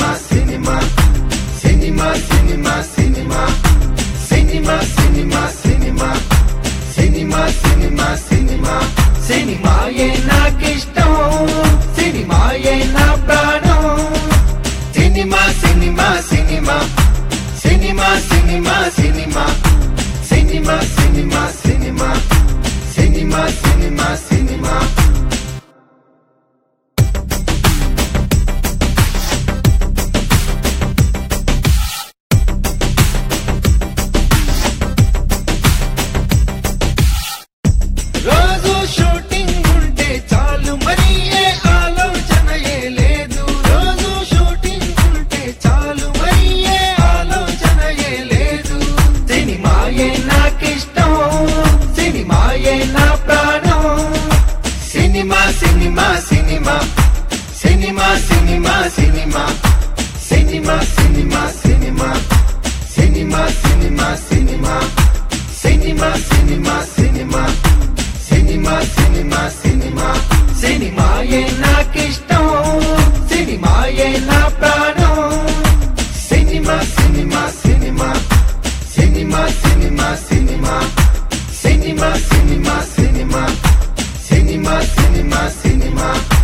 cinema, cinema, cinema, cinema, cinema, cinema, cinema, cinema, cinema, cinema, సినిమాయే నాకిష్టం, సినిమాయే నా ప్రాణం, cinema cinema cinema cinema cinema cinema cinema cinema cinema cinema cinema cinema రోజు shooting ఉంటే చాలు మరి ఏ ఆలోచన ఏ లేదు, రోజు షూటింగ్ ఉంటే చాలు మరి ఏ ఆలోచన ఏ లేదు, సినిమాయే నాకిష్టం, సినిమాయే నా ప్రాణం, cinema cinema cinema cinema cinema cinema cinema cinema cinema cinema cinema cinema cinema cinema cinema cinema cinema cinema సినిమాయే నాకిష్టం, సినిమాయే నా ప్రాణం, cinema cinema cinema cinema cinema cinema cinema cinema cinema cinema cinema cinema